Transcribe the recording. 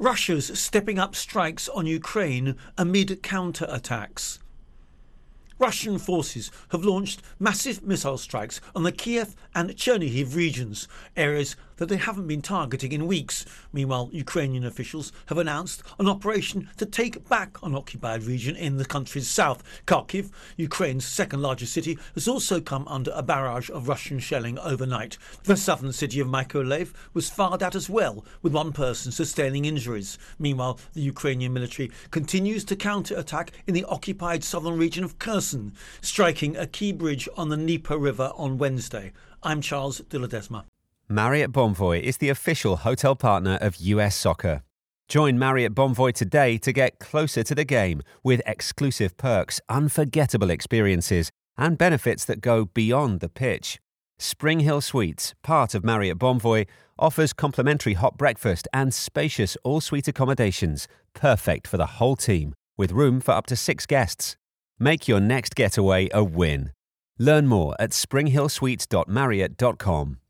Russia's stepping up strikes on Ukraine amid counter-attacks. Russian forces have launched massive missile strikes on the Kiev and Chernihiv regions, areas that they haven't been targeting in weeks. Meanwhile, Ukrainian officials have announced an operation to take back an occupied region in the country's south. Kharkiv, Ukraine's second largest city, has also come under a barrage of Russian shelling overnight. The southern city of Mykolaiv was fired at as well, with one person sustaining injuries. Meanwhile, the Ukrainian military continues to counter-attack in the occupied southern region of Kherson, striking a key bridge on the Dnieper River on Wednesday. I'm Charles de Ledesma. Marriott Bonvoy is the official hotel partner of US Soccer. Join Marriott Bonvoy today to get closer to the game with exclusive perks, unforgettable experiences, and benefits that go beyond the pitch. Spring Hill Suites, part of Marriott Bonvoy, offers complimentary hot breakfast and spacious all-suite accommodations, perfect for the whole team, with room for up to 6 guests. Make your next getaway a win. Learn more at springhillsuites.marriott.com.